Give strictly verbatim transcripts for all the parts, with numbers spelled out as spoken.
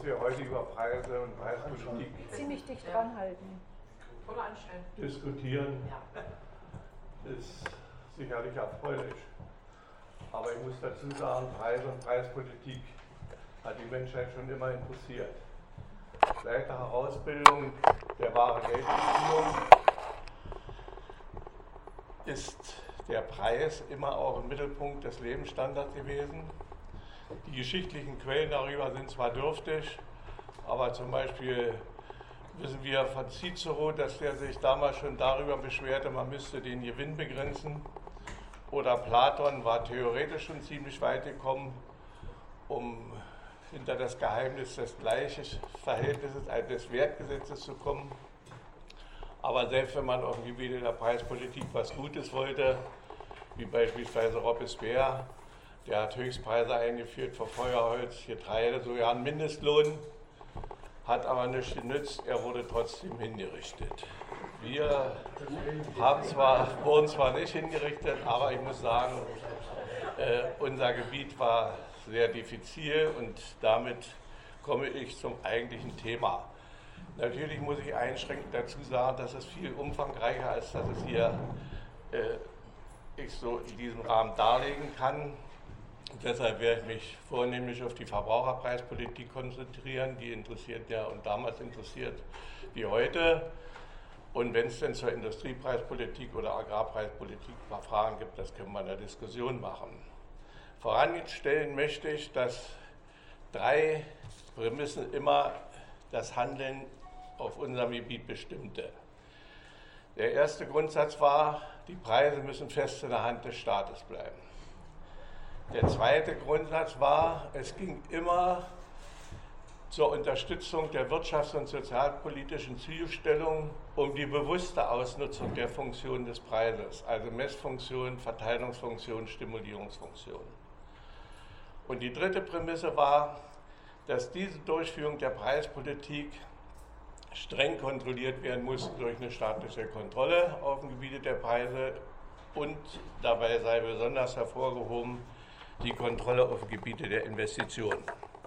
dass wir heute über Preise und Preispolitik ziemlich dicht dran halten. Oder anstellen. diskutieren, ist sicherlich erfreulich. Aber ich muss dazu sagen, Preis und Preispolitik hat die Menschheit schon immer interessiert. Seit der Herausbildung der wahren Geldbeziehung ist der Preis immer auch im Mittelpunkt des Lebensstandards gewesen. Die geschichtlichen Quellen darüber sind zwar dürftig, aber zum Beispiel wissen wir von Cicero, dass der sich damals schon darüber beschwerte, man müsste den Gewinn begrenzen. Oder Platon war theoretisch schon ziemlich weit gekommen, um hinter das Geheimnis des Gleichverhältnisses, also des Wertgesetzes zu kommen. Aber selbst wenn man auf dem Gebiet der Preispolitik was Gutes wollte, wie beispielsweise Robespierre, der hat Höchstpreise eingeführt für Feuerholz, Getreide, sogar einen Mindestlohn, hat aber nichts genützt, er wurde trotzdem hingerichtet. Wir haben zwar, wurden zwar nicht hingerichtet, aber ich muss sagen, äh, unser Gebiet war sehr diffizil und damit komme ich zum eigentlichen Thema. Natürlich muss ich einschränkend dazu sagen, dass es viel umfangreicher als dass es hier äh, ich so in diesem Rahmen darlegen kann. Deshalb werde ich mich vornehmlich auf die Verbraucherpreispolitik konzentrieren, die interessiert ja und damals interessiert wie heute. Und wenn es denn zur Industriepreispolitik oder Agrarpreispolitik ein paar Fragen gibt, das können wir in der Diskussion machen. Voranstellen möchte ich, dass drei Prämissen immer das Handeln auf unserem Gebiet bestimmte. Der erste Grundsatz war, die Preise müssen fest in der Hand des Staates bleiben. Der zweite Grundsatz war, es ging immer zur Unterstützung der wirtschafts- und sozialpolitischen Zielstellung um die bewusste Ausnutzung der Funktion des Preises, also Messfunktion, Verteilungsfunktion, Stimulierungsfunktion. Und die dritte Prämisse war, dass diese Durchführung der Preispolitik streng kontrolliert werden muss durch eine staatliche Kontrolle auf dem Gebiete der Preise und dabei sei besonders hervorgehoben die Kontrolle auf dem Gebiete der Investitionen.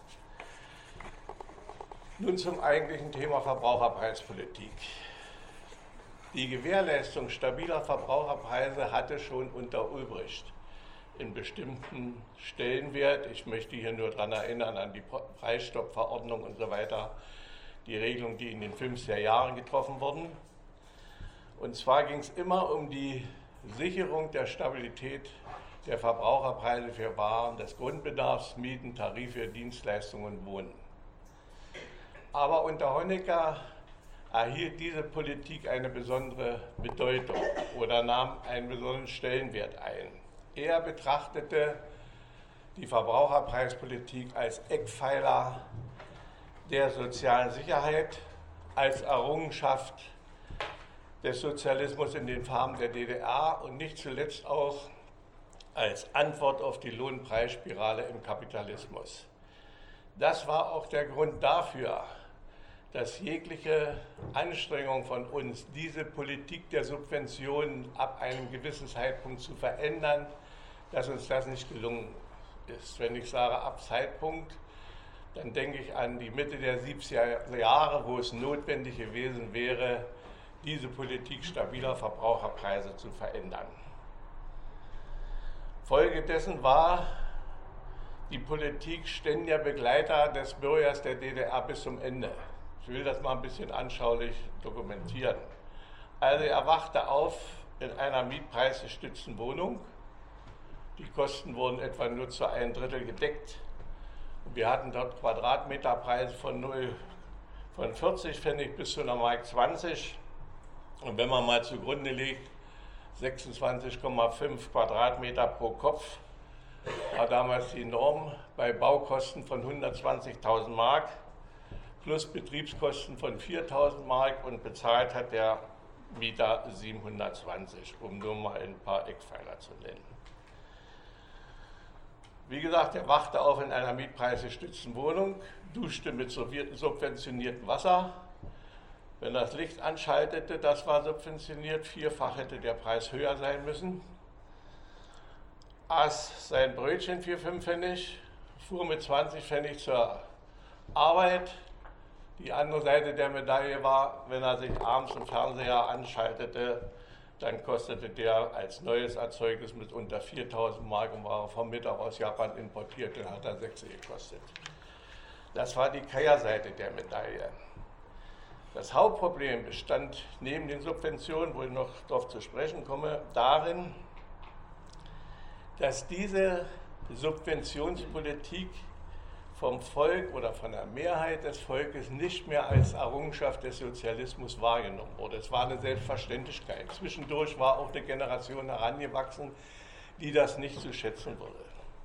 Nun zum eigentlichen Thema Verbraucherpreispolitik. Die Gewährleistung stabiler Verbraucherpreise hatte schon unter Ulbricht in bestimmten Stellenwert. Ich möchte hier nur daran erinnern, an die Preisstoppverordnung und so weiter, die Regelung, die in den fünfziger Jahren getroffen wurden. Und zwar ging es immer um die Sicherung der Stabilität der Verbraucherpreise für Waren, des Grundbedarfs, Mieten, Tarife, Dienstleistungen und Wohnen. Aber unter Honecker erhielt diese Politik eine besondere Bedeutung oder nahm einen besonderen Stellenwert ein. Er betrachtete die Verbraucherpreispolitik als Eckpfeiler der sozialen Sicherheit, als Errungenschaft des Sozialismus in den Farben der D D R und nicht zuletzt auch als Antwort auf die Lohnpreisspirale im Kapitalismus. Das war auch der Grund dafür, dass jegliche Anstrengung von uns, diese Politik der Subventionen ab einem gewissen Zeitpunkt zu verändern, dass uns das nicht gelungen ist. Wenn ich sage ab Zeitpunkt, dann denke ich an die Mitte der siebziger Jahre, wo es notwendig gewesen wäre, diese Politik stabiler Verbraucherpreise zu verändern. Folge dessen war die Politik ständiger Begleiter des Bürgers der D D R bis zum Ende. Ich will das mal ein bisschen anschaulich dokumentieren. Also er wachte auf in einer mietpreisgestützten Wohnung. Die Kosten wurden etwa nur zu einem Drittel gedeckt. Und wir hatten dort Quadratmeterpreise von, null, von vierzig Pfennig bis zu einer Mark zwanzig. Und wenn man mal zugrunde legt, sechsundzwanzig Komma fünf Quadratmeter pro Kopf, war damals die Norm bei Baukosten von hundertzwanzigtausend Mark plus Betriebskosten von viertausend Mark und bezahlt hat der Mieter siebenhundertzwanzig, um nur mal ein paar Eckpfeiler zu nennen. Wie gesagt, er wachte auf in einer mietpreisgestützten Wohnung, duschte mit subventioniertem Wasser. Wenn das Licht anschaltete, das war subventioniert, vierfach hätte der Preis höher sein müssen. Aß sein Brötchen für fünf Pfennig, fuhr mit zwanzig Pfennig zur Arbeit. Die andere Seite der Medaille war, wenn er sich abends im Fernseher anschaltete, dann kostete der als neues Erzeugnis mit unter viertausend Mark und war vom Mittag aus Japan importiert, dann hat er sechs gekostet. Das war die Kehrseite der Medaille. Das Hauptproblem bestand neben den Subventionen, wo ich noch darauf zu sprechen komme, darin, dass diese Subventionspolitik vom Volk oder von der Mehrheit des Volkes nicht mehr als Errungenschaft des Sozialismus wahrgenommen wurde. Es war eine Selbstverständlichkeit. Zwischendurch war auch eine Generation herangewachsen, die das nicht zu schätzen wurde.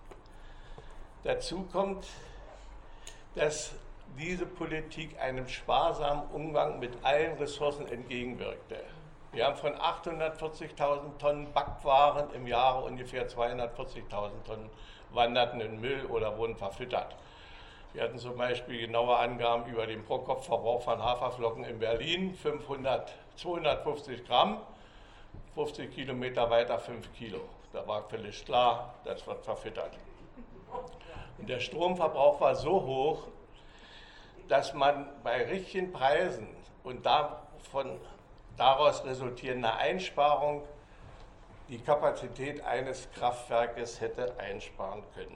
Dazu kommt, dass diese Politik einem sparsamen Umgang mit allen Ressourcen entgegenwirkte. Wir haben von achthundertvierzigtausend Tonnen Backwaren im Jahre ungefähr zweihundertvierzigtausend Tonnen wanderten in Müll oder wurden verfüttert. Wir hatten zum Beispiel genaue Angaben über den Pro-Kopf-Verbrauch von Haferflocken in Berlin, fünfhundert, zweihundertfünfzig Gramm, fünfzig Kilometer weiter fünf Kilo. Da war völlig klar, das wird verfüttert. Und der Stromverbrauch war so hoch, dass man bei richtigen Preisen und davon, daraus resultierender Einsparung die Kapazität eines Kraftwerkes hätte einsparen können.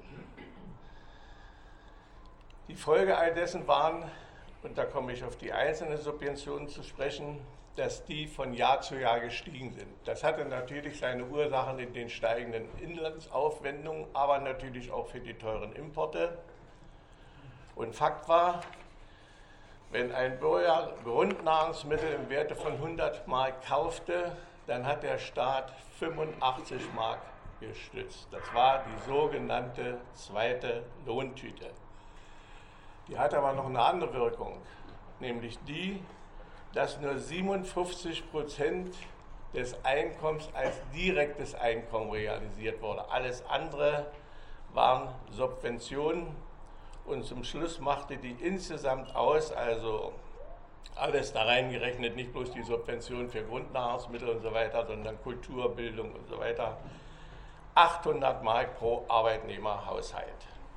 Die Folge all dessen waren, und da komme ich auf die einzelnen Subventionen zu sprechen, dass die von Jahr zu Jahr gestiegen sind. Das hatte natürlich seine Ursachen in den steigenden Inlandsaufwendungen, aber natürlich auch für die teuren Importe. Und Fakt war, wenn ein Bürger Grundnahrungsmittel im Werte von hundert Mark kaufte, dann hat der Staat fünfundachtzig Mark gestützt. Das war die sogenannte zweite Lohntüte. Die hat aber noch eine andere Wirkung, nämlich die, dass nur siebenundfünfzig Prozent des Einkommens als direktes Einkommen realisiert wurde. Alles andere waren Subventionen. Und zum Schluss machte die insgesamt aus, also alles da reingerechnet, nicht bloß die Subventionen für Grundnahrungsmittel und so weiter, sondern Kultur, Bildung und so weiter, achthundert Mark pro Arbeitnehmerhaushalt.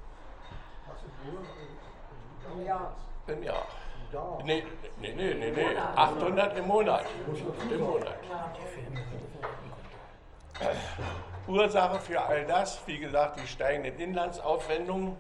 Im Jahr. Im Jahr. Nee, nee, nee, nee, nee. achthundert im Monat. Im Monat. Ursache für all das, wie gesagt, die steigenden Inlandsaufwendungen.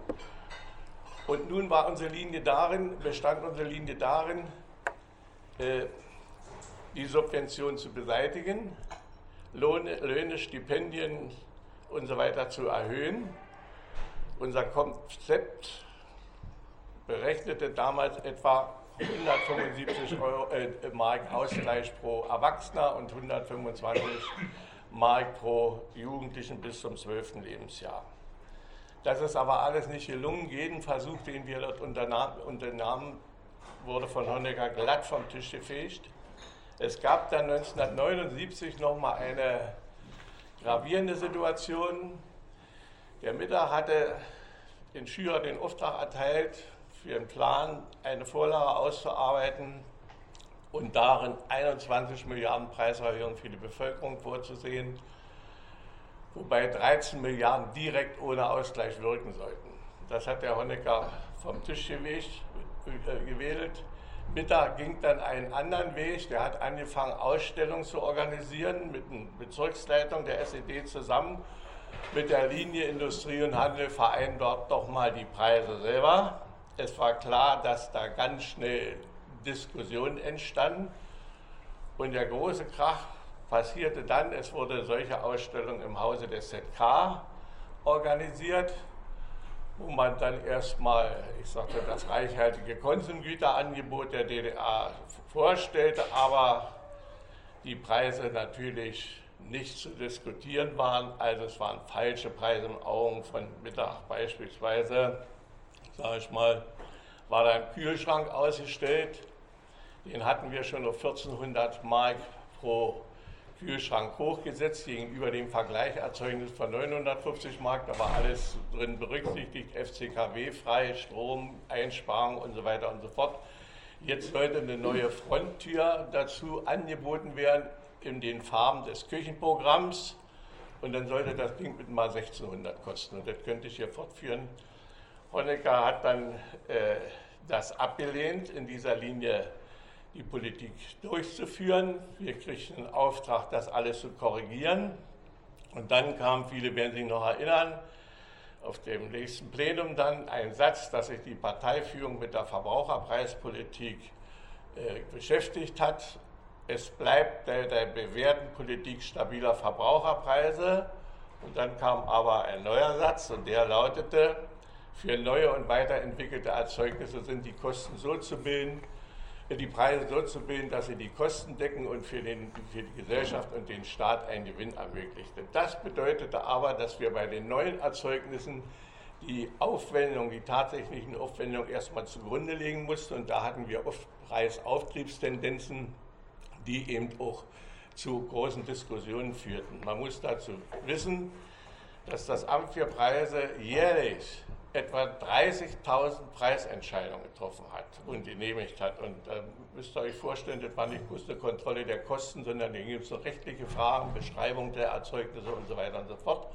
Und nun war unsere Linie darin, bestand unsere Linie darin, äh, die Subvention zu beseitigen, Lohne, Löhne, Stipendien und so weiter zu erhöhen. Unser Konzept berechnete damals etwa hundertfünfundsiebzig Euro, äh, Mark Ausgleich pro Erwachsener und hundertfünfundzwanzig Mark pro Jugendlichen bis zum zwölften Lebensjahr. Das ist aber alles nicht gelungen. Jeden Versuch, den wir dort unternahmen, wurde von Honecker glatt vom Tisch gefegt. Es gab dann neunzehnhundertneunundsiebzig nochmal eine gravierende Situation. Der Mittag hatte den Schüler den Auftrag erteilt, für einen Plan eine Vorlage auszuarbeiten und darin einundzwanzig Milliarden Preiserhöhungen für die Bevölkerung vorzusehen, wobei dreizehn Milliarden direkt ohne Ausgleich wirken sollten. Das hat der Honecker vom Tisch gewählt. Mittag ging dann einen anderen Weg. Der hat angefangen, Ausstellungen zu organisieren mit der Bezirksleitung der S E D zusammen mit der Linie Industrie und Handel, vereinbart doch mal die Preise selber. Es war klar, dass da ganz schnell Diskussionen entstanden und der große Krach passierte dann, es wurde solche Ausstellung im Hause des Z K organisiert, wo man dann erstmal, ich sagte, das reichhaltige Konsumgüterangebot der D D R vorstellte, aber die Preise natürlich nicht zu diskutieren waren. Also es waren falsche Preise im Augen von Mittag beispielsweise, sage ich mal, war da ein Kühlschrank ausgestellt, den hatten wir schon auf vierzehnhundert Mark pro Kühlschrank hochgesetzt gegenüber dem Vergleicherzeugnis von neunhundertfünfzig Mark. Da war alles drin berücksichtigt, F C K W-frei, Strom, Einsparung und so weiter und so fort. Jetzt sollte eine neue Fronttür dazu angeboten werden in den Farben des Küchenprogramms und dann sollte das Ding mit mal sechzehnhundert kosten. Und das könnte ich hier fortführen. Honecker hat dann äh, das abgelehnt, in dieser Linie die Politik durchzuführen. Wir kriegten den Auftrag, das alles zu korrigieren. Und dann kam, viele werden sich noch erinnern, auf dem nächsten Plenum dann ein Satz, dass sich die Parteiführung mit der Verbraucherpreispolitik äh, beschäftigt hat. Es bleibt der, der bewährten Politik stabiler Verbraucherpreise. Und dann kam aber ein neuer Satz und der lautete, für neue und weiterentwickelte Erzeugnisse sind die Kosten so zu bilden, die Preise so zu bilden, dass sie die Kosten decken und für, den, für die Gesellschaft und den Staat einen Gewinn ermöglichte. Das bedeutete aber, dass wir bei den neuen Erzeugnissen die Aufwendung, die tatsächlichen Aufwendungen erstmal zugrunde legen mussten. Und da hatten wir oft Preisauftriebstendenzen, die eben auch zu großen Diskussionen führten. Man muss dazu wissen, dass das Amt für Preise jährlich etwa dreißigtausend Preisentscheidungen getroffen hat und genehmigt hat. Und da äh, müsst ihr euch vorstellen, das war nicht bloß eine Kontrolle der Kosten, sondern da gibt es so rechtliche Fragen, Beschreibung der Erzeugnisse und so weiter und so fort.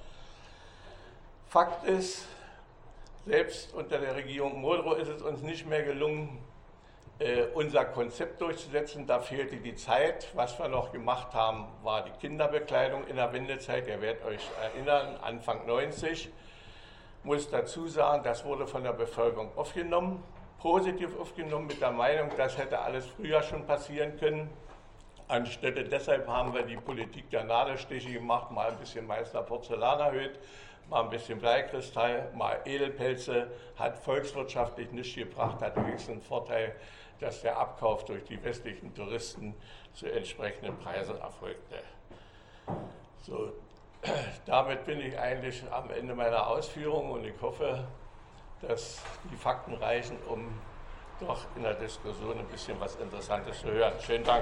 Fakt ist, selbst unter der Regierung Modrow ist es uns nicht mehr gelungen, äh, unser Konzept durchzusetzen. Da fehlte die Zeit. Was wir noch gemacht haben, war die Kinderbekleidung in der Wendezeit. Ihr werdet euch erinnern, Anfang neunzig. Muss dazu sagen, das wurde von der Bevölkerung aufgenommen, positiv aufgenommen, mit der Meinung, das hätte alles früher schon passieren können. Anstelle deshalb haben wir die Politik der Nadelstiche gemacht, mal ein bisschen Meißner Porzellan erhöht, mal ein bisschen Bleikristall, mal Edelpelze, hat volkswirtschaftlich nichts gebracht, hat höchstens den Vorteil, dass der Abkauf durch die westlichen Touristen zu entsprechenden Preisen erfolgte. So. Damit bin ich eigentlich am Ende meiner Ausführungen und ich hoffe, dass die Fakten reichen, um doch in der Diskussion ein bisschen was Interessantes zu hören. Schönen Dank.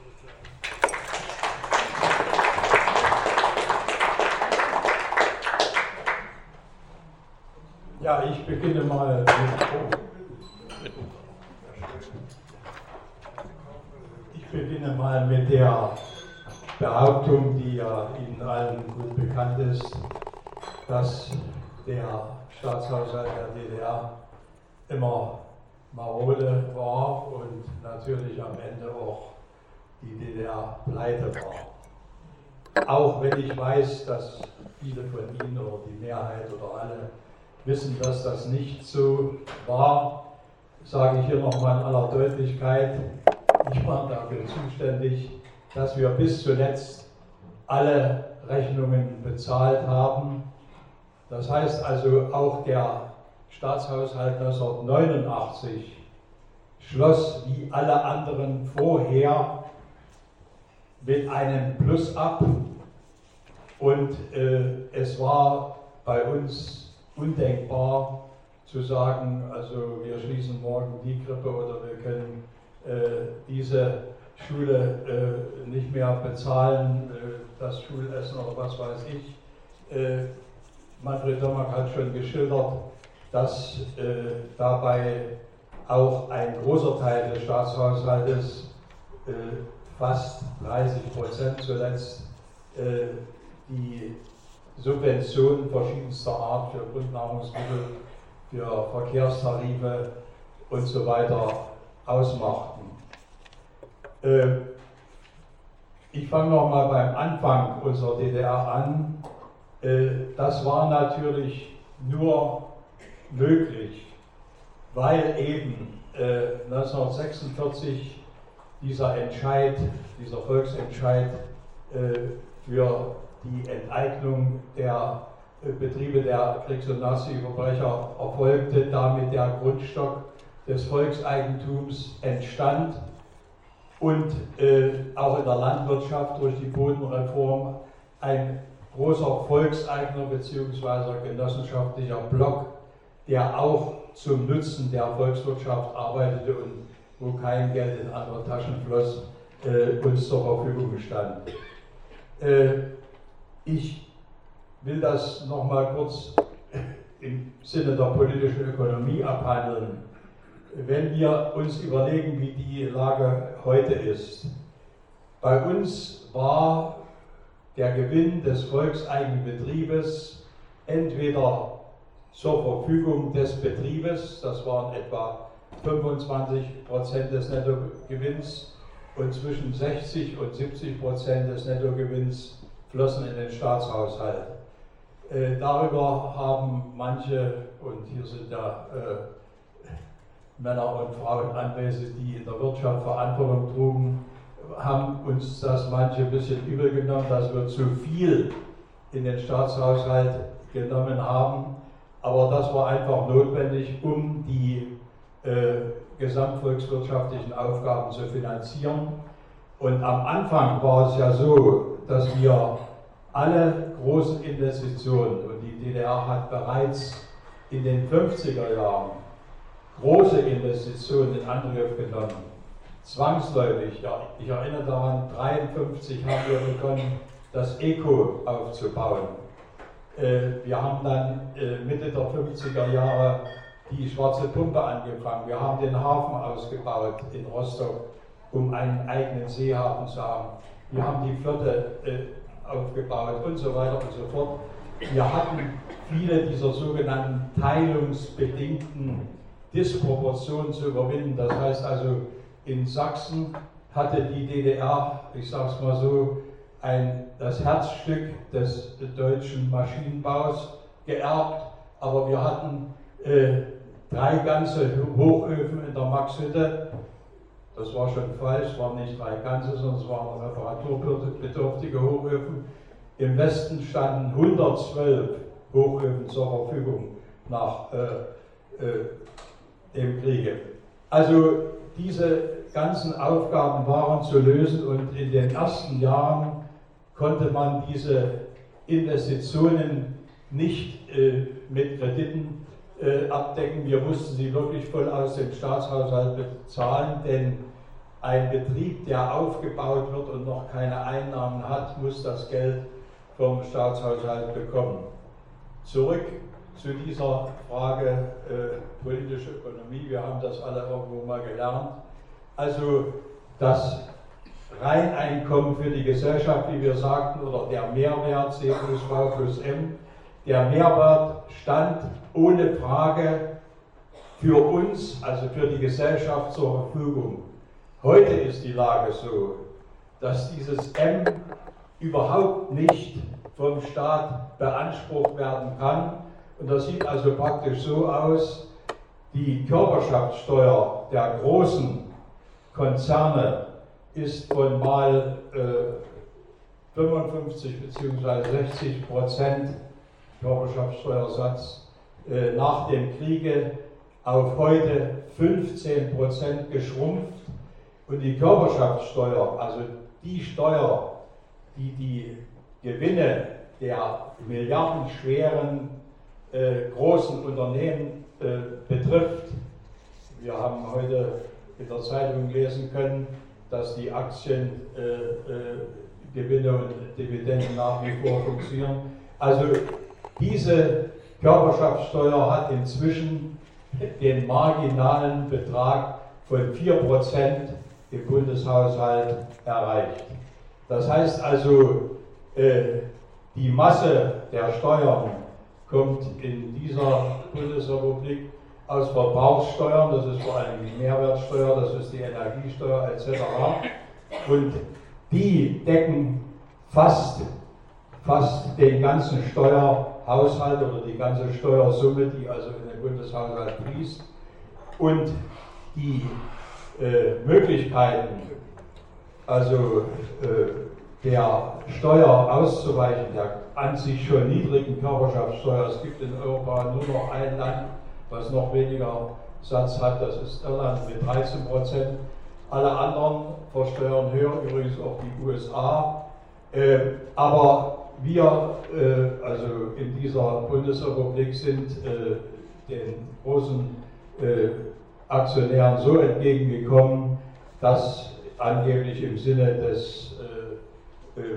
Ja, ich beginne mal mit, ich beginne mal mit der Behauptung, die ja Ihnen allen gut bekannt ist, dass der Staatshaushalt der D D R immer marode war und natürlich am Ende auch die D D R pleite war. Auch wenn ich weiß, dass viele von Ihnen oder die Mehrheit oder alle wissen, dass das nicht so war, sage ich hier nochmal in aller Deutlichkeit, ich war dafür zuständig, dass wir bis zuletzt alle Rechnungen bezahlt haben. Das heißt also, auch der Staatshaushalt neunzehnhundertneunundachtzig schloss wie alle anderen vorher mit einem Plus ab und äh, es war bei uns undenkbar zu sagen, also wir schließen morgen die Krippe oder wir können äh, diese Schule äh, nicht mehr bezahlen, äh, das Schulessen oder was weiß ich. Äh, Manfred Dommerk hat schon geschildert, dass äh, dabei auch ein großer Teil des Staatshaushaltes, äh, fast dreißig Prozent zuletzt, äh, die Subventionen verschiedenster Art für Grundnahrungsmittel, für Verkehrstarife und so weiter ausmachten. Ich fange nochmal beim Anfang unserer D D R an. Das war natürlich nur möglich, weil eben neunzehnhundertsechsundvierzig dieser Entscheid, dieser Volksentscheid für die Enteignung der Betriebe der Kriegs- und Nazi-Verbrecher erfolgte, damit der Grundstock des Volkseigentums entstand. Und äh, auch in der Landwirtschaft durch die Bodenreform ein großer Volkseigner bzw. genossenschaftlicher Block, der auch zum Nutzen der Volkswirtschaft arbeitete und wo kein Geld in andere Taschen floss, äh, uns zur Verfügung stand. Äh, ich will das nochmal kurz im Sinne der politischen Ökonomie abhandeln. Wenn wir uns überlegen, wie die Lage heute ist. Bei uns war der Gewinn des volkseigenen Betriebes entweder zur Verfügung des Betriebes. Das waren etwa fünfundzwanzig Prozent des Nettogewinns und zwischen sechzig und siebzig Prozent des Nettogewinns flossen in den Staatshaushalt. Äh, darüber haben manche, und hier sind ja äh, Männer und Frauen anwesend, die in der Wirtschaft Verantwortung trugen, haben uns das manche ein bisschen übel genommen, dass wir zu viel in den Staatshaushalt genommen haben. Aber das war einfach notwendig, um die äh, gesamtvolkswirtschaftlichen Aufgaben zu finanzieren. Und am Anfang war es ja so, dass wir alle großen Investitionen, und die D D R hat bereits in den fünfziger Jahren große Investitionen in Angriff genommen. Zwangsläufig, ja, ich erinnere daran, neunzehnhundertdreiundfünfzig haben wir begonnen, das ECO aufzubauen. Äh, wir haben dann äh, Mitte der fünfziger Jahre die Schwarze Pumpe angefangen. Wir haben den Hafen ausgebaut in Rostock, um einen eigenen Seehafen zu haben. Wir haben die Flotte äh, aufgebaut und so weiter und so fort. Wir hatten viele dieser sogenannten teilungsbedingten Disproportionen zu überwinden. Das heißt also, in Sachsen hatte die D D R, ich sage es mal so, ein, das Herzstück des deutschen Maschinenbaus geerbt, aber wir hatten äh, drei ganze Hochöfen in der Maxhütte. Das war schon falsch, es waren nicht drei ganze, sondern es waren reparaturbedürftige Hochöfen. Im Westen standen hundertzwölf Hochöfen zur Verfügung nach äh, äh, dem Kriege. Also diese ganzen Aufgaben waren zu lösen und in den ersten Jahren konnte man diese Investitionen nicht äh, mit Krediten äh, abdecken. Wir mussten sie wirklich voll aus dem Staatshaushalt bezahlen, denn ein Betrieb, der aufgebaut wird und noch keine Einnahmen hat, muss das Geld vom Staatshaushalt bekommen. Zurück zu dieser Frage äh, politische Ökonomie. Wir haben das alle irgendwo mal gelernt. Also das Reineinkommen für die Gesellschaft, wie wir sagten, oder der Mehrwert C plus V plus M, der Mehrwert stand ohne Frage für uns, also für die Gesellschaft zur Verfügung. Heute ist die Lage so, dass dieses M überhaupt nicht vom Staat beansprucht werden kann. Und das sieht also praktisch so aus, die Körperschaftssteuer der großen Konzerne ist von mal äh, fünfundfünfzig bzw. sechzig Prozent Körperschaftssteuersatz äh, nach dem Kriege auf heute fünfzehn Prozent geschrumpft. Und die Körperschaftssteuer, also die Steuer, die die Gewinne der milliardenschweren äh, großen Unternehmen äh, betrifft. Wir haben heute in der Zeitung lesen können, dass die Aktiengewinne äh, äh, und Dividenden nach wie vor funktionieren. Also diese Körperschaftssteuer hat inzwischen den marginalen Betrag von vier Prozent im Bundeshaushalt erreicht. Das heißt also, äh, die Masse der Steuern kommt in dieser Bundesrepublik aus Verbrauchssteuern, das ist vor allem die Mehrwertsteuer, das ist die Energiesteuer et cetera. Und die decken fast, fast den ganzen Steuerhaushalt oder die ganze Steuersumme, die also in den Bundeshaushalt fließt. Und die äh, Möglichkeiten, also äh, der Steuer auszuweichen, der an sich schon niedrigen Körperschaftssteuer, es gibt in Europa nur noch ein Land, was noch weniger Satz hat, das ist Irland mit dreizehn Prozent. Alle anderen versteuern höher, übrigens auch die U S A. Äh, aber wir, äh, also in dieser Bundesrepublik, sind äh, den großen äh, Aktionären so entgegengekommen, dass angeblich im Sinne des äh, äh,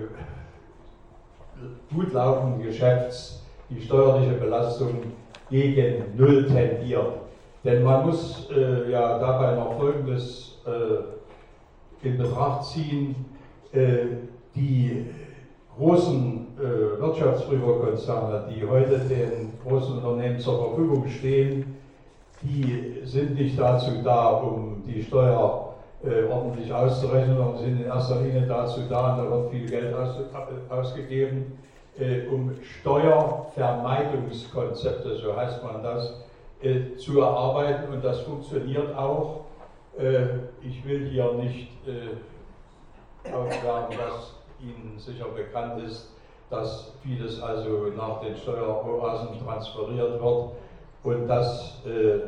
gut laufenden Geschäfts die steuerliche Belastung gegen Null tendiert. Denn man muss äh, ja dabei noch Folgendes äh, in Betracht ziehen. Äh, die großen äh, Wirtschaftsprüferkonzerne, die heute den großen Unternehmen zur Verfügung stehen, die sind nicht dazu da, um die Steuer äh, ordentlich auszurechnen, sondern sind in erster Linie dazu da, und da wird viel Geld aus, ausgegeben, äh, um Steuervermeidungskonzepte, so heißt man das, äh, zu erarbeiten, und das funktioniert auch. Äh, ich will hier nicht äh, aufwärmen, was Ihnen sicher bekannt ist, dass vieles also nach den Steueroasen transferiert wird, und das äh,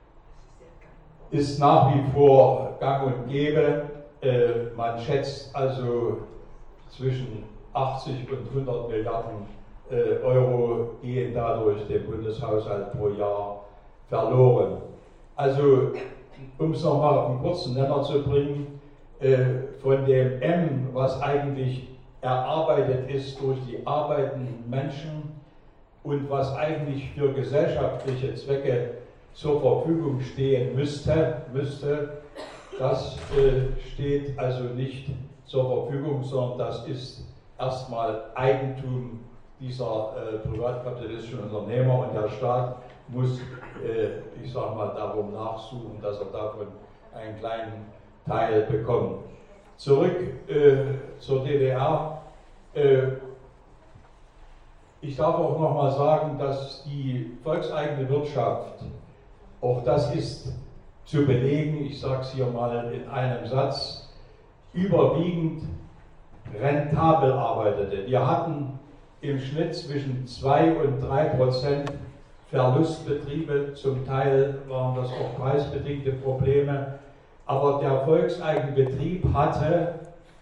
ist nach wie vor gang und gäbe. Äh, man schätzt also zwischen achtzig und hundert Milliarden äh, Euro gehen dadurch dem Bundeshaushalt pro Jahr verloren. Also, um es nochmal auf einen kurzen Nenner zu bringen, äh, von dem M, was eigentlich erarbeitet ist durch die arbeitenden Menschen und was eigentlich für gesellschaftliche Zwecke zur Verfügung stehen müsste, müsste das äh, steht also nicht zur Verfügung, sondern das ist erstmal Eigentum dieser äh, privatkapitalistischen Unternehmer, und der Staat muss, äh, ich sage mal, darum nachsuchen, dass er davon einen kleinen Teil bekommt. Zurück äh, zur D D R. Äh, ich darf auch noch mal sagen, dass die volkseigene Wirtschaft, auch das ist zu belegen, ich sage es hier mal in einem Satz, überwiegend rentabel arbeitete. Wir hatten im Schnitt zwischen zwei und drei Prozent Verlustbetriebe, zum Teil waren das auch preisbedingte Probleme, aber der volkseigene Betrieb hatte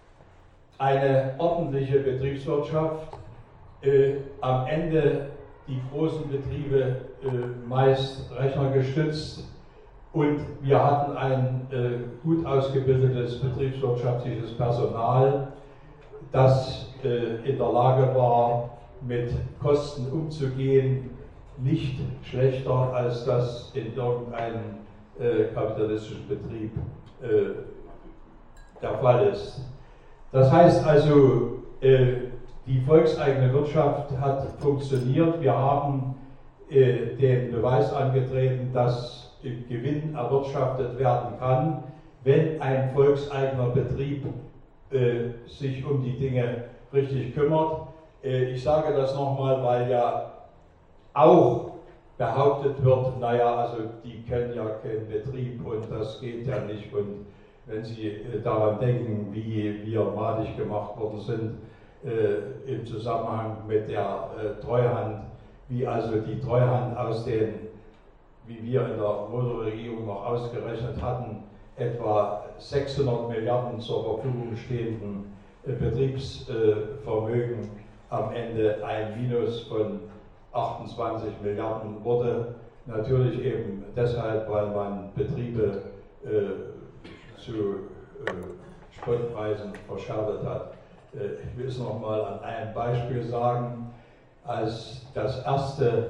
eine ordentliche Betriebswirtschaft, äh, am Ende die großen Betriebe äh, meist rechnergestützt, und wir hatten ein äh, gut ausgebildetes betriebswirtschaftliches Personal, das äh, in der Lage war, mit Kosten umzugehen, nicht schlechter als das in irgendeinem äh, kapitalistischen Betrieb äh, der Fall ist. Das heißt also, äh, die volkseigene Wirtschaft hat funktioniert. Wir haben äh, den Beweis angetreten, dass äh, Gewinn erwirtschaftet werden kann, wenn ein volkseigener Betrieb äh, sich um die Dinge richtig kümmert. Äh, ich sage das nochmal, weil ja auch behauptet wird, naja, also die kennen ja keinen Betrieb und das geht ja nicht. Und wenn Sie äh, daran denken, wie wir madig gemacht worden sind, Äh, im Zusammenhang mit der äh, Treuhand, wie also die Treuhand aus den, wie wir in der Modo-Regierung noch ausgerechnet hatten, etwa sechshundert Milliarden zur Verfügung stehenden äh, Betriebsvermögen äh, am Ende ein Minus von achtundzwanzig Milliarden wurde. Natürlich eben deshalb, weil man Betriebe äh, zu äh, Spottpreisen verscherdet hat. Ich will es noch mal an einem Beispiel sagen. Als das erste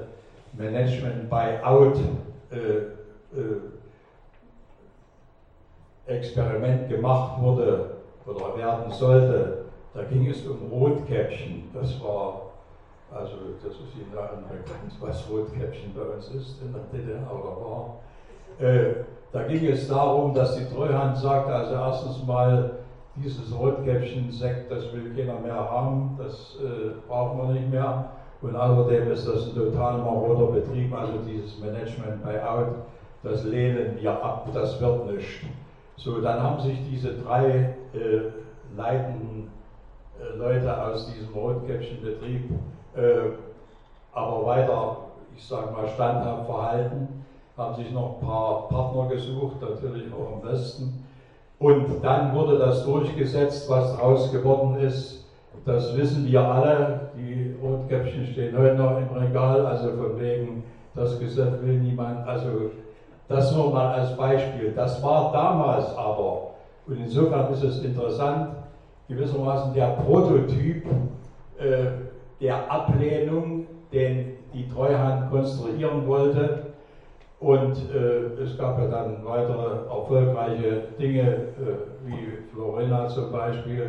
Management-Buyout-Experiment äh, äh, gemacht wurde oder werden sollte, da ging es um Rotkäppchen. Das war, also das ist Ihnen allen bekannt, was Rotkäppchen bei uns ist in der D D R oder war. Äh, da ging es darum, dass die Treuhand sagte, also erstens mal, dieses Rotkäppchen-Sekt, das will keiner mehr haben, das äh, braucht man nicht mehr. Und außerdem ist das ein total maroder Betrieb, also dieses Management-Buyout, das lehnen wir ab, das wird nicht. So, dann haben sich diese drei äh, leitenden äh, Leute aus diesem Rotkäppchen-Betrieb äh, aber weiter, ich sage mal, standhaft verhalten, haben sich noch ein paar Partner gesucht, natürlich auch im Westen. Und dann wurde das durchgesetzt, was daraus geworden ist. Das wissen wir alle. Die Rotkäppchen stehen heute noch im Regal, also von wegen, das Gesetz will niemand. Also das nur mal als Beispiel. Das war damals aber, und insofern ist es interessant, gewissermaßen der Prototyp äh, der Ablehnung, den die Treuhand konstruieren wollte. Und äh, es gab ja dann weitere erfolgreiche Dinge, äh, wie Florina zum Beispiel,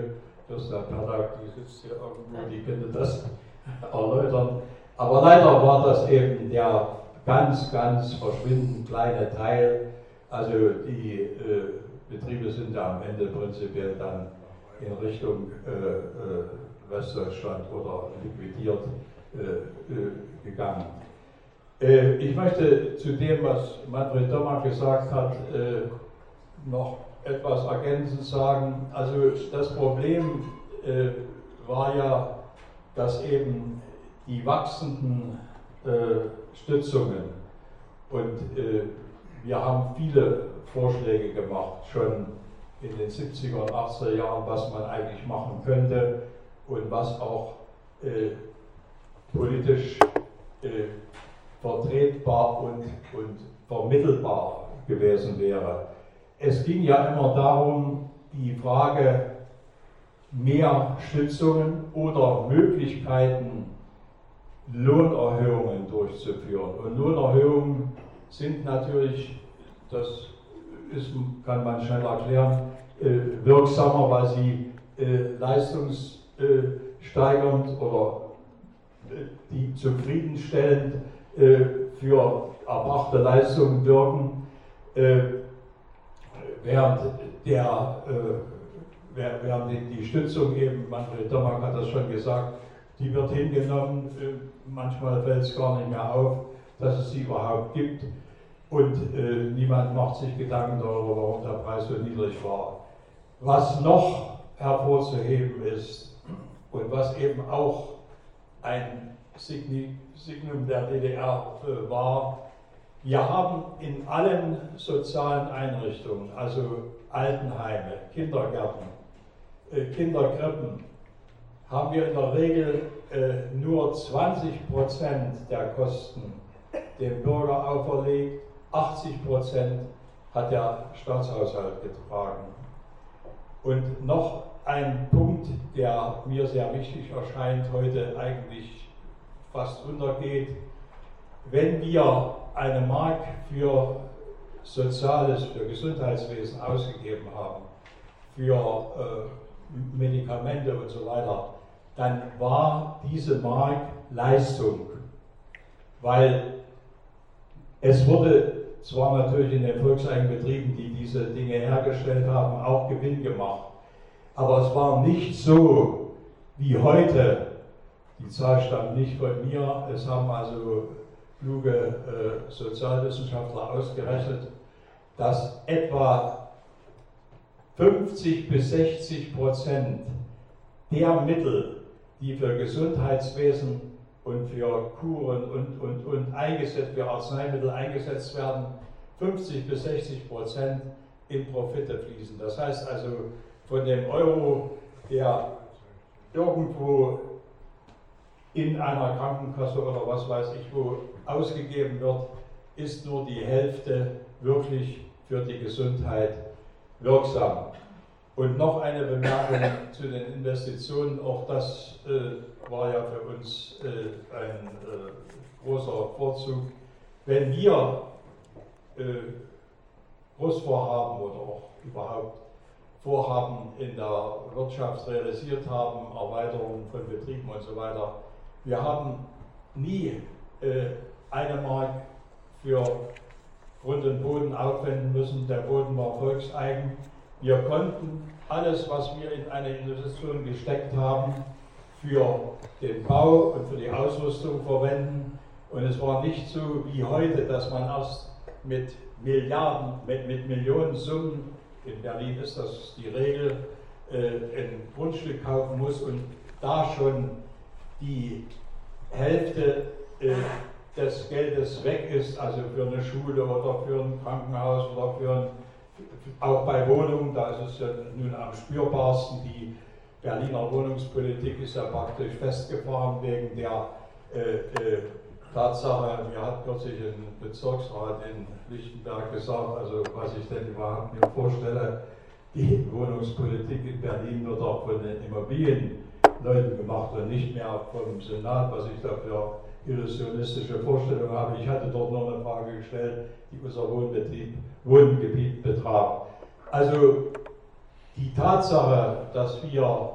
Christa Perdak, die sitzt hier irgendwo, die könnte das erläutern. Aber leider war das eben der ganz, ganz verschwindend kleine Teil. Also die äh, Betriebe sind ja am Ende prinzipiell dann in Richtung äh, äh, Westdeutschland oder liquidiert äh, äh, gegangen. Äh, ich möchte zu dem, was Manfred Dommer gesagt hat, äh, noch etwas ergänzend sagen. Also das Problem äh, war ja, dass eben die wachsenden äh, Stützungen und äh, wir haben viele Vorschläge gemacht, schon in den siebziger und achtziger Jahren, was man eigentlich machen könnte und was auch äh, politisch äh, vertretbar und, und vermittelbar gewesen wäre. Es ging ja immer darum, die Frage mehr Stützungen oder Möglichkeiten, Lohnerhöhungen durchzuführen. Und Lohnerhöhungen sind natürlich, das ist, kann man schnell erklären, äh, wirksamer, weil sie äh, leistungssteigernd oder äh, die zufriedenstellend äh, für erbrachte Leistungen wirken, äh, während, der, äh, während die, die Stützung eben, Manfred Dommer hat das schon gesagt, die wird hingenommen, äh, manchmal fällt es gar nicht mehr auf, dass es sie überhaupt gibt. Und äh, niemand macht sich Gedanken darüber, warum der Preis so niedrig war. Was noch hervorzuheben ist und was eben auch ein Signum der D D R äh, war, wir haben in allen sozialen Einrichtungen, also Altenheime, Kindergärten, äh, Kinderkrippen, haben wir in der Regel äh, nur zwanzig Prozent der Kosten dem Bürger auferlegt, achtzig Prozent hat der Staatshaushalt getragen. Und noch ein Punkt, der mir sehr wichtig erscheint, heute eigentlich fast untergeht. Wenn wir eine Mark für Soziales, für Gesundheitswesen ausgegeben haben, für äh, Medikamente und so weiter, dann war diese Mark Leistung, weil es wurde zwar natürlich in den volkseigenen Betrieben, die diese Dinge hergestellt haben, auch Gewinn gemacht, aber es war nicht so wie heute, die Zahl stammt nicht von mir, es haben also kluge äh, Sozialwissenschaftler ausgerechnet, dass etwa fünfzig bis sechzig Prozent der Mittel, die für Gesundheitswesen und für Kuren und, und, und eingesetzt, für Arzneimittel eingesetzt werden, fünfzig bis sechzig Prozent in Profite fließen. Das heißt also, von dem Euro, der irgendwo in einer Krankenkasse oder was weiß ich wo ausgegeben wird, ist nur die Hälfte wirklich für die Gesundheit wirksam. Und noch eine Bemerkung zu den Investitionen, auch das äh, war ja für uns äh, ein äh, großer Vorzug. Wenn wir äh, Großvorhaben oder auch überhaupt Vorhaben in der Wirtschaft realisiert haben, Erweiterungen von Betrieben und so weiter, wir haben nie äh, eine Mark für Grund und Boden aufwenden müssen, der Boden war volkseigen. Wir konnten alles, was wir in eine Investition gesteckt haben, für den Bau und für die Ausrüstung verwenden. Und es war nicht so wie heute, dass man erst mit Milliarden, mit, mit Millionen Summen, in Berlin ist das die Regel, äh, ein Grundstück kaufen muss und da schon die Hälfte äh, des Geldes weg ist, also für eine Schule oder für ein Krankenhaus oder für ein, auch bei Wohnungen, da ist es ja nun am spürbarsten, die Berliner Wohnungspolitik ist ja praktisch festgefahren wegen der äh, äh, Tatsache, mir hat kürzlich ein Bezirksrat in Lichtenberg gesagt, also was ich denn überhaupt mir vorstelle, die Wohnungspolitik in Berlin wird auch von den Immobilienleuten gemacht und nicht mehr vom Senat, was ich da für illusionistische Vorstellungen habe. Ich hatte dort noch eine Frage gestellt, die unser Wohnbetrieb, Wohngebiet betraf. Also die Tatsache, dass wir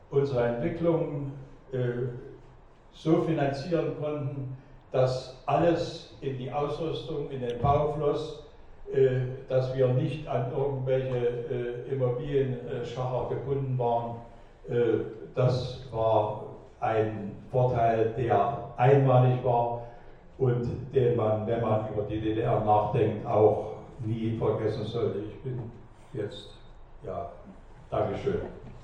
unsere Entwicklung äh, so finanzieren konnten, dass alles in die Ausrüstung, in den Bau floss, äh, dass wir nicht an irgendwelche äh, Immobilienschacher gebunden waren. Äh, das war ein Vorteil, der einmalig war und den man, wenn man über die D D R nachdenkt, auch nie vergessen sollte. Ich bin jetzt, ja, Dankeschön.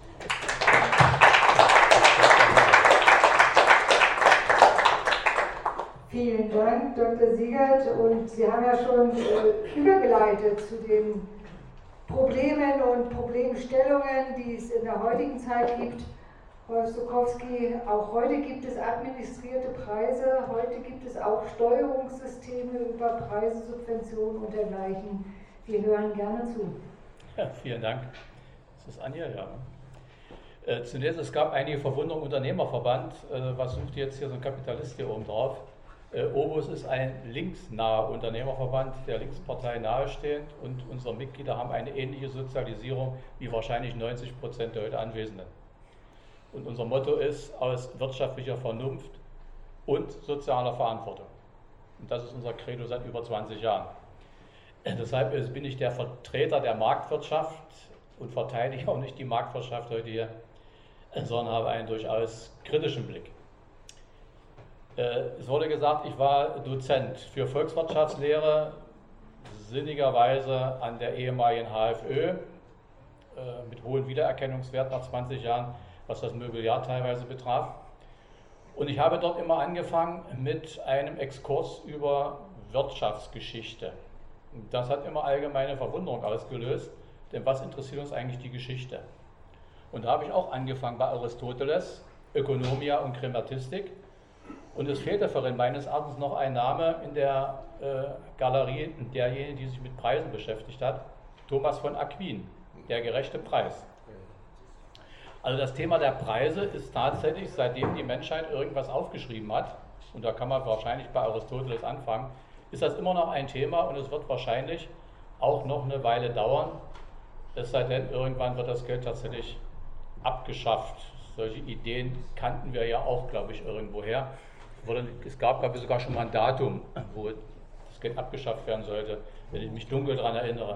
Vielen Dank, Doktor Siegert. Und Sie haben ja schon äh, übergeleitet zu den Problemen und Problemstellungen, die es in der heutigen Zeit gibt. Herr Stokowski, auch heute gibt es administrierte Preise, heute gibt es auch Steuerungssysteme über Preise, Subventionen und dergleichen. Wir hören gerne zu. Ja, vielen Dank. Ist das Anja? Ja. Äh, zunächst, es gab einige Verwunderungen im Unternehmerverband. Äh, was sucht jetzt hier so ein Kapitalist hier oben drauf? Äh, Obus ist ein linksnaher Unternehmerverband, der Linkspartei nahestehend, und unsere Mitglieder haben eine ähnliche Sozialisierung wie wahrscheinlich neunzig Prozent der heute Anwesenden. Und unser Motto ist aus wirtschaftlicher Vernunft und sozialer Verantwortung. Und das ist unser Credo seit über zwanzig Jahren. Deshalb bin ich der Vertreter der Marktwirtschaft und verteidige auch nicht die Marktwirtschaft heute hier, sondern habe einen durchaus kritischen Blick. Es wurde gesagt, ich war Dozent für Volkswirtschaftslehre, sinnigerweise an der ehemaligen H F Ö, mit hohem Wiedererkennungswert nach zwanzig Jahren, was das Mobiliar teilweise betraf. Und ich habe dort immer angefangen mit einem Exkurs über Wirtschaftsgeschichte. Das hat immer allgemeine Verwunderung ausgelöst, denn was interessiert uns eigentlich die Geschichte? Und da habe ich auch angefangen bei Aristoteles, Ökonomia und Grammatistik. Und es fehlte vorhin meines Erachtens noch ein Name in der äh, Galerie, derjenige, die sich mit Preisen beschäftigt hat, Thomas von Aquin, der gerechte Preis. Also das Thema der Preise ist tatsächlich, seitdem die Menschheit irgendwas aufgeschrieben hat, und da kann man wahrscheinlich bei Aristoteles anfangen, ist das immer noch ein Thema und es wird wahrscheinlich auch noch eine Weile dauern, es sei denn, irgendwann wird das Geld tatsächlich abgeschafft. Solche Ideen kannten wir ja auch, glaube ich, irgendwoher. Es gab, glaube ich, sogar schon mal ein Datum, wo das Geld abgeschafft werden sollte, wenn ich mich dunkel daran erinnere.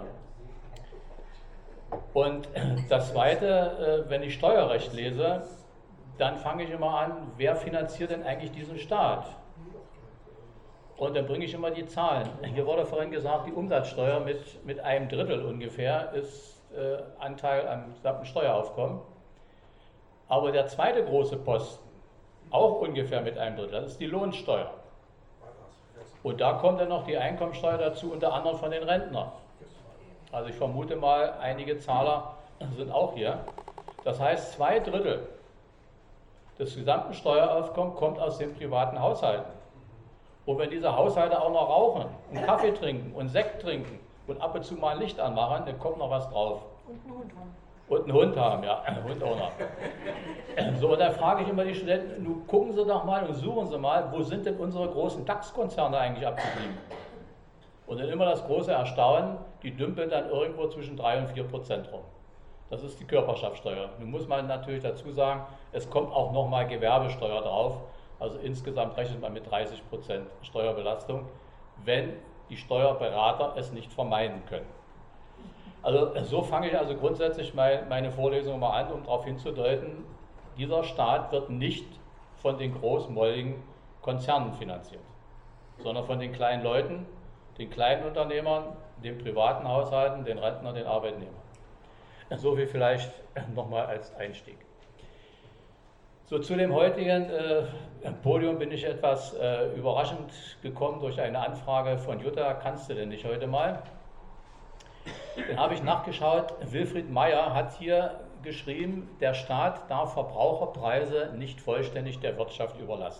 Und das Zweite, wenn ich Steuerrecht lese, dann fange ich immer an, wer finanziert denn eigentlich diesen Staat? Und dann bringe ich immer die Zahlen. Hier wurde vorhin gesagt, die Umsatzsteuer mit, mit einem Drittel ungefähr ist äh, Anteil am gesamten Steueraufkommen. Aber der zweite große Posten, auch ungefähr mit einem Drittel, das ist die Lohnsteuer. Und da kommt dann noch die Einkommensteuer dazu, unter anderem von den Rentnern. Also ich vermute mal, einige Zahler sind auch hier. Das heißt, zwei Drittel des gesamten Steueraufkommens kommt aus den privaten Haushalten. Und wenn diese Haushalte auch noch rauchen und Kaffee trinken und Sekt trinken und ab und zu mal ein Licht anmachen, dann kommt noch was drauf. Und einen Hund haben. Und einen Hund haben, ja, einen Hund auch noch. So, und da frage ich immer die Studenten, nun gucken Sie doch mal und suchen Sie mal, wo sind denn unsere großen DAX-Konzerne eigentlich abgeblieben? Und dann immer das große Erstaunen, die dümpeln dann irgendwo zwischen drei und vier Prozent rum. Das ist die Körperschaftssteuer. Nun muss man natürlich dazu sagen, es kommt auch nochmal Gewerbesteuer drauf. Also insgesamt rechnet man mit dreißig Prozent Steuerbelastung, wenn die Steuerberater es nicht vermeiden können. Also so fange ich also grundsätzlich mein, meine Vorlesung mal an, um darauf hinzudeuten, dieser Staat wird nicht von den großmäuligen Konzernen finanziert, sondern von den kleinen Leuten, den kleinen Unternehmern, den privaten Haushalten, den Rentnern, den Arbeitnehmern. So viel vielleicht nochmal als Einstieg. So, zu dem heutigen äh, Podium bin ich etwas äh, überraschend gekommen durch eine Anfrage von Jutta, kannst du denn nicht heute mal? Dann habe ich nachgeschaut, Wilfried Meyer hat hier geschrieben, der Staat darf Verbraucherpreise nicht vollständig der Wirtschaft überlassen.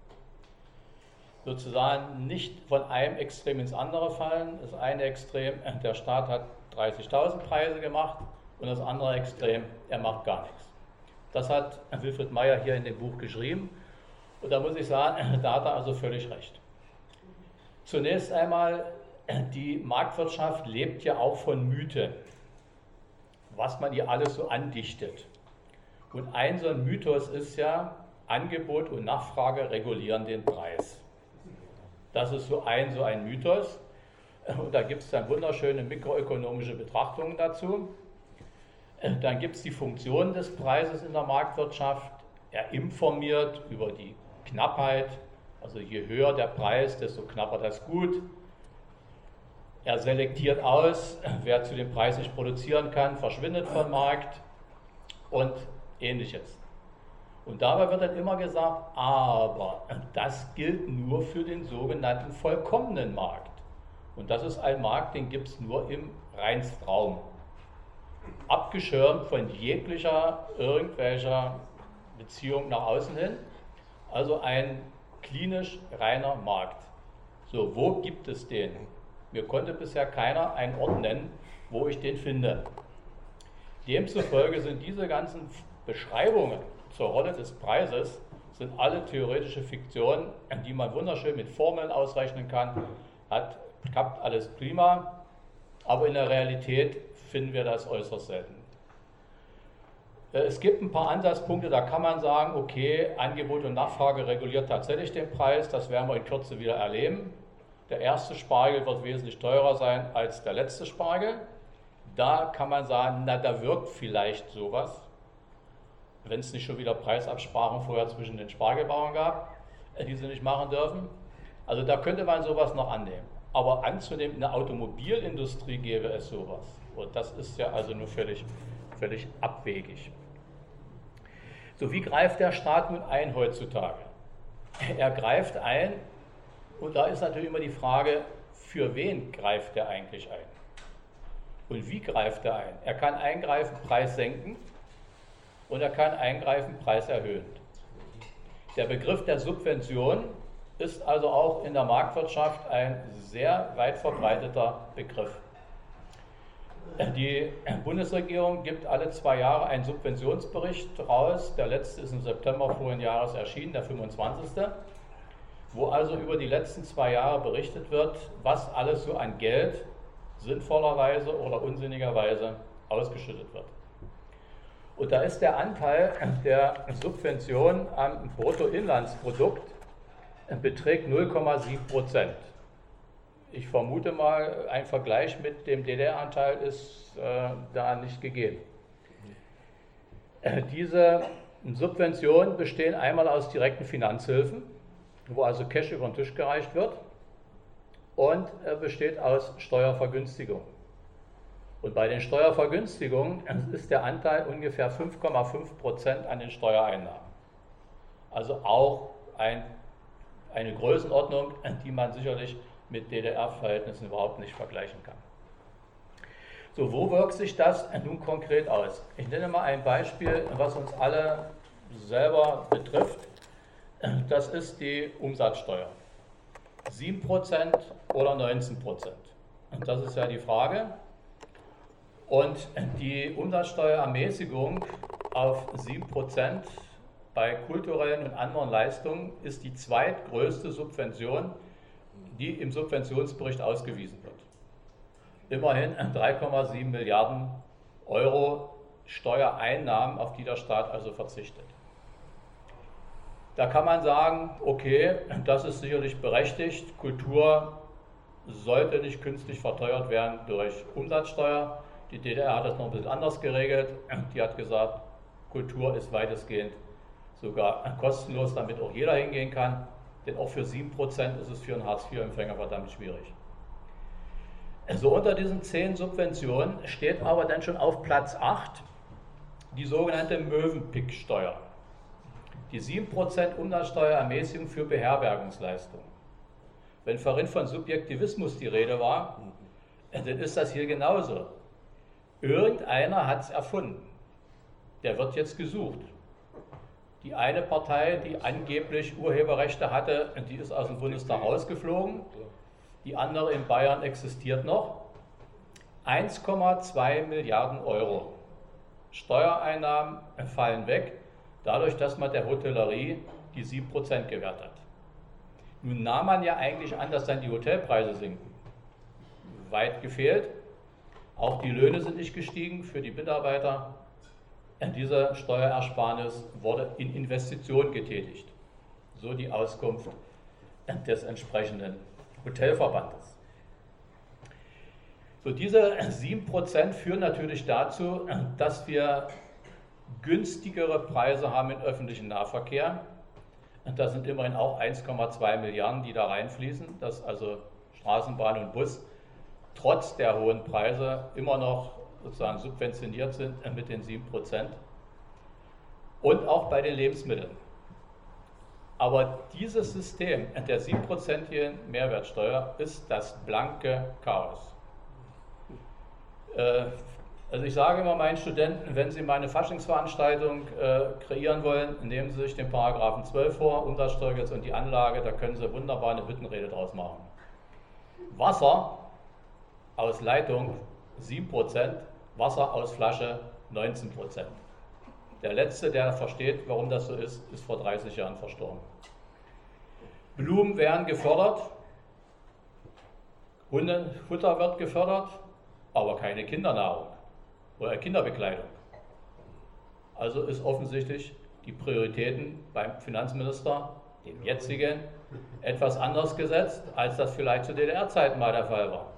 Sozusagen nicht von einem Extrem ins andere fallen. Das eine Extrem, der Staat hat dreißigtausend Preise gemacht und das andere Extrem, er macht gar nichts. Das hat Wilfried Meyer hier in dem Buch geschrieben und da muss ich sagen, da hat er also völlig recht. Zunächst einmal, die Marktwirtschaft lebt ja auch von Mythe, was man ihr alles so andichtet. Und ein so ein Mythos ist ja, Angebot und Nachfrage regulieren den Preis. Das ist so ein, so ein Mythos. Und da gibt es dann wunderschöne mikroökonomische Betrachtungen dazu. Dann gibt es die Funktion des Preises in der Marktwirtschaft. Er informiert über die Knappheit, also je höher der Preis, desto knapper das Gut. Er selektiert aus, wer zu dem Preis nicht produzieren kann, verschwindet vom Markt und Ähnliches. Und dabei wird dann immer gesagt, aber das gilt nur für den sogenannten vollkommenen Markt. Und das ist ein Markt, den gibt es nur im Reinstraum. Abgeschirmt von jeglicher irgendwelcher Beziehung nach außen hin. Also ein klinisch reiner Markt. So, wo gibt es den? Mir konnte bisher keiner einen Ort nennen, wo ich den finde. Demzufolge sind diese ganzen Beschreibungen zur Rolle des Preises sind alle theoretische Fiktionen, die man wunderschön mit Formeln ausrechnen kann. Hat, klappt alles prima, aber in der Realität finden wir das äußerst selten. Es gibt ein paar Ansatzpunkte, da kann man sagen, okay, Angebot und Nachfrage reguliert tatsächlich den Preis, das werden wir in Kürze wieder erleben. Der erste Spargel wird wesentlich teurer sein als der letzte Spargel. Da kann man sagen, na, da wirkt vielleicht sowas, wenn es nicht schon wieder Preisabsprachen vorher zwischen den Spargelbauern gab, die sie nicht machen dürfen. Also da könnte man sowas noch annehmen. Aber anzunehmen, in der Automobilindustrie gäbe es sowas. Und das ist ja also nur völlig, völlig abwegig. So, wie greift der Staat nun ein heutzutage? Er greift ein, und da ist natürlich immer die Frage, für wen greift er eigentlich ein? Und wie greift er ein? Er kann eingreifen, Preis senken, und er kann eingreifen, Preis erhöhen. Der Begriff der Subvention ist also auch in der Marktwirtschaft ein sehr weit verbreiteter Begriff. Die Bundesregierung gibt alle zwei Jahre einen Subventionsbericht raus. Der letzte ist im September vorigen Jahres erschienen, der fünfundzwanzigste wo also über die letzten zwei Jahre berichtet wird, was alles so an Geld sinnvollerweise oder unsinnigerweise ausgeschüttet wird. Und da ist der Anteil der Subvention am Bruttoinlandsprodukt beträgt null Komma sieben Prozent. Ich vermute mal, ein Vergleich mit dem D D R-Anteil ist äh, da nicht gegeben. Äh, diese Subventionen bestehen einmal aus direkten Finanzhilfen, wo also Cash über den Tisch gereicht wird, und äh, besteht aus Steuervergünstigungen. Und bei den Steuervergünstigungen ist der Anteil ungefähr fünf Komma fünf Prozent an den Steuereinnahmen. Also auch ein, eine Größenordnung, die man sicherlich mit D D R-Verhältnissen überhaupt nicht vergleichen kann. So, wo wirkt sich das nun konkret aus? Ich nenne mal ein Beispiel, was uns alle selber betrifft. Das ist die Umsatzsteuer. sieben Prozent oder neunzehn Prozent. Und das ist ja die Frage. Und die Umsatzsteuerermäßigung auf sieben Prozent bei kulturellen und anderen Leistungen ist die zweitgrößte Subvention, die im Subventionsbericht ausgewiesen wird. Immerhin drei Komma sieben Milliarden Euro Steuereinnahmen, auf die der Staat also verzichtet. Da kann man sagen, okay, das ist sicherlich berechtigt, Kultur sollte nicht künstlich verteuert werden durch Umsatzsteuer. Die D D R hat das noch ein bisschen anders geregelt. Die hat gesagt, Kultur ist weitestgehend sogar kostenlos, damit auch jeder hingehen kann. Denn auch für sieben Prozent ist es für einen Hartz vier Empfänger verdammt schwierig. So, unter diesen zehn Subventionen steht aber dann schon auf Platz acht die sogenannte Mövenpick-Steuer. Die sieben Prozent Umsatzsteuerermäßigung für Beherbergungsleistungen. Wenn vorhin von Subjektivismus die Rede war, dann ist das hier genauso. Irgendeiner hat es erfunden. Der wird jetzt gesucht. Die eine Partei, die angeblich Urheberrechte hatte, die ist aus dem Bundestag rausgeflogen. Die andere in Bayern existiert noch. eins Komma zwei Milliarden Euro Steuereinnahmen fallen weg, dadurch, dass man der Hotellerie die sieben Prozent gewährt hat. Nun nahm man ja eigentlich an, dass dann die Hotelpreise sinken. Weit gefehlt. Auch die Löhne sind nicht gestiegen für die Mitarbeiter. Diese Steuerersparnis wurde in Investitionen getätigt. So die Auskunft des entsprechenden Hotelverbandes. So, diese sieben Prozent führen natürlich dazu, dass wir günstigere Preise haben im öffentlichen Nahverkehr. Das sind immerhin auch eins Komma zwei Milliarden, die da reinfließen, dass also Straßenbahn und Bus trotz der hohen Preise immer noch sozusagen subventioniert sind mit den sieben Prozent. Und auch bei den Lebensmitteln. Aber dieses System der siebenprozentigen Mehrwertsteuer ist das blanke Chaos. Also ich sage immer meinen Studenten, wenn sie mal eine Faschingsveranstaltung äh, kreieren wollen, nehmen sie sich den Paragraphen zwölf vor, Umsatzsteuergesetz und die Anlage, da können sie wunderbar eine Büttenrede draus machen. Wasser aus Leitung sieben Prozent, Wasser aus Flasche neunzehn Prozent. Der Letzte, der versteht, warum das so ist, ist vor dreißig Jahren verstorben. Blumen werden gefördert, Hundefutter wird gefördert, aber keine Kindernahrung oder Kinderbekleidung. Also ist offensichtlich die Prioritäten beim Finanzminister, dem jetzigen, etwas anders gesetzt, als das vielleicht zu D D R-Zeiten mal der Fall war.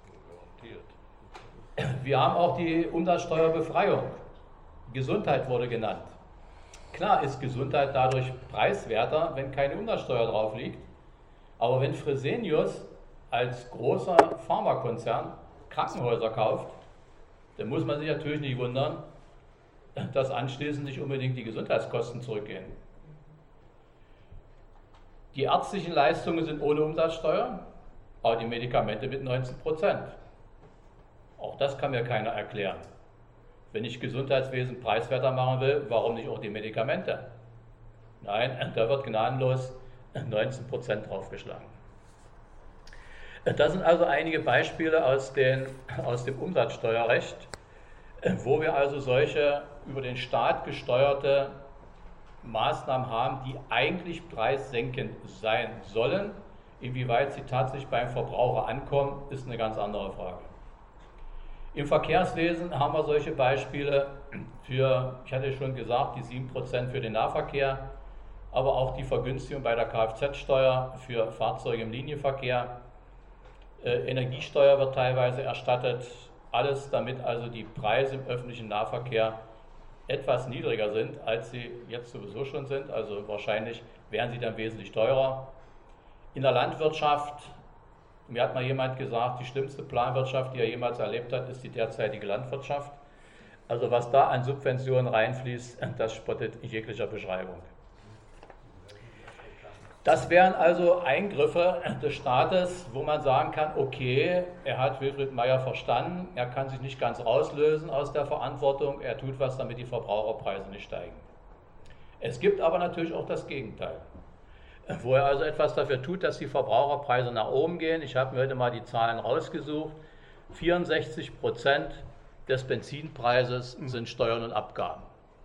Wir haben auch die Umsatzsteuerbefreiung. Gesundheit wurde genannt. Klar ist Gesundheit dadurch preiswerter, wenn keine Umsatzsteuer drauf liegt. Aber wenn Fresenius als großer Pharmakonzern Krankenhäuser kauft, dann muss man sich natürlich nicht wundern, dass anschließend nicht unbedingt die Gesundheitskosten zurückgehen. Die ärztlichen Leistungen sind ohne Umsatzsteuer, aber die Medikamente mit neunzehn Prozent. Auch das kann mir keiner erklären. Wenn ich Gesundheitswesen preiswerter machen will, warum nicht auch die Medikamente? Nein, da wird gnadenlos neunzehn Prozent draufgeschlagen. Das sind also einige Beispiele aus, den, aus dem Umsatzsteuerrecht, wo wir also solche über den Staat gesteuerte Maßnahmen haben, die eigentlich preissenkend sein sollen. Inwieweit sie tatsächlich beim Verbraucher ankommen, ist eine ganz andere Frage. Im Verkehrswesen haben wir solche Beispiele für, ich hatte schon gesagt, die sieben Prozent für den Nahverkehr, aber auch die Vergünstigung bei der Kfz-Steuer für Fahrzeuge im Linienverkehr. Äh, Energiesteuer wird teilweise erstattet, alles damit also die Preise im öffentlichen Nahverkehr etwas niedriger sind, als sie jetzt sowieso schon sind, also wahrscheinlich wären sie dann wesentlich teurer. In der Landwirtschaft, mir hat mal jemand gesagt, die schlimmste Planwirtschaft, die er jemals erlebt hat, ist die derzeitige Landwirtschaft. Also was da an Subventionen reinfließt, das spottet in jeglicher Beschreibung. Das wären also Eingriffe des Staates, wo man sagen kann, okay, er hat Wilfried Meyer verstanden, er kann sich nicht ganz rauslösen aus der Verantwortung, er tut was, damit die Verbraucherpreise nicht steigen. Es gibt aber natürlich auch das Gegenteil, wo er also etwas dafür tut, dass die Verbraucherpreise nach oben gehen. Ich habe mir heute mal die Zahlen rausgesucht. vierundsechzig Prozent des Benzinpreises sind Steuern und Abgaben.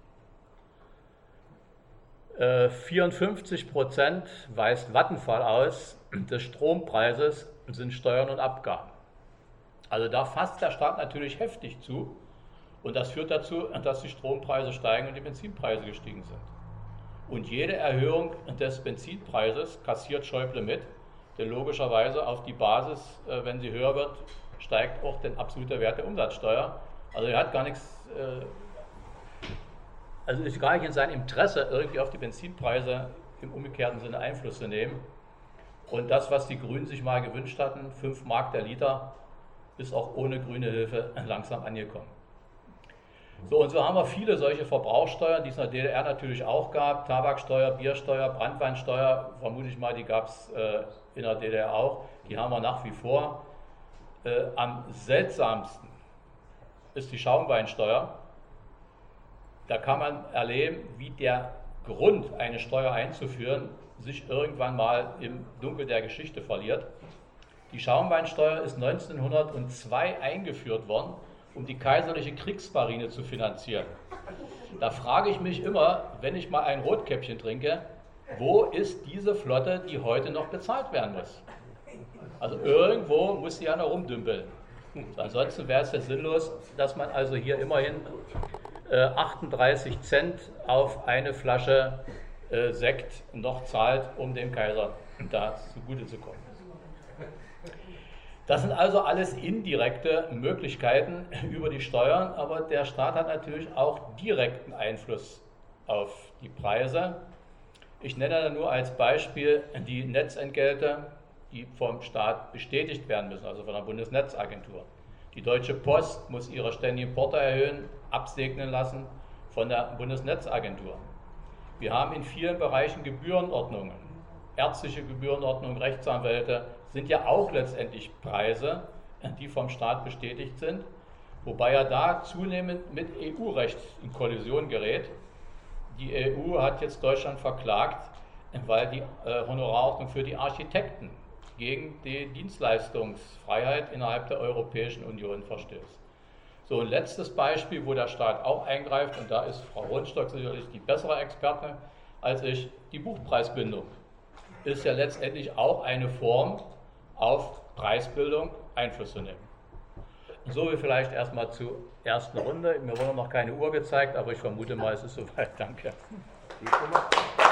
vierundfünfzig Prozent weist Vattenfall aus, des Strompreises sind Steuern und Abgaben. Also da fasst der Staat natürlich heftig zu und das führt dazu, dass die Strompreise steigen und die Benzinpreise gestiegen sind. Und jede Erhöhung des Benzinpreises kassiert Schäuble mit, denn logischerweise auf die Basis, wenn sie höher wird, steigt auch der absolute Wert der Umsatzsteuer. Also er hat gar nichts... Also ist gar nicht in seinem Interesse, irgendwie auf die Benzinpreise im umgekehrten Sinne Einfluss zu nehmen. Und das, was die Grünen sich mal gewünscht hatten, fünf Mark der Liter, ist auch ohne grüne Hilfe langsam angekommen. So, und so haben wir viele solche Verbrauchssteuern, die es in der D D R natürlich auch gab. Tabaksteuer, Biersteuer, Branntweinsteuer, vermute ich mal, die gab es äh, in der D D R auch. Die haben wir nach wie vor. Äh, am seltsamsten ist die Schaumweinsteuer. Da kann man erleben, wie der Grund, eine Steuer einzuführen, sich irgendwann mal im Dunkel der Geschichte verliert. Die Schaumweinsteuer ist neunzehnhundertzwei eingeführt worden, um die kaiserliche Kriegsmarine zu finanzieren. Da frage ich mich immer, wenn ich mal ein Rotkäppchen trinke, wo ist diese Flotte, die heute noch bezahlt werden muss? Also irgendwo muss sie ja noch rumdümpeln. Ansonsten wäre es ja sinnlos, dass man also hier immerhin äh, achtunddreißig Cent auf eine Flasche äh, Sekt noch zahlt, um dem Kaiser da zugute zu kommen. Das sind also alles indirekte Möglichkeiten über die Steuern, aber der Staat hat natürlich auch direkten Einfluss auf die Preise. Ich nenne da nur als Beispiel die Netzentgelte, die vom Staat bestätigt werden müssen, also von der Bundesnetzagentur. Die Deutsche Post muss ihre ständigen Porto erhöhen, absegnen lassen von der Bundesnetzagentur. Wir haben in vielen Bereichen Gebührenordnungen. Ärztliche Gebührenordnung, Rechtsanwälte sind ja auch letztendlich Preise, die vom Staat bestätigt sind, wobei er da zunehmend mit E U-Recht in Kollision gerät. Die E U hat jetzt Deutschland verklagt, weil die äh, Honorarordnung für die Architekten gegen die Dienstleistungsfreiheit innerhalb der Europäischen Union verstößt. So, ein letztes Beispiel, wo der Staat auch eingreift, und da ist Frau Rundstock sicherlich die bessere Expertin als ich, die Buchpreisbindung ist ja letztendlich auch eine Form, auf Preisbildung Einfluss zu nehmen. So wie vielleicht erstmal zur ersten Runde. Mir wurde noch keine Uhr gezeigt, aber ich vermute mal, es ist soweit. Danke.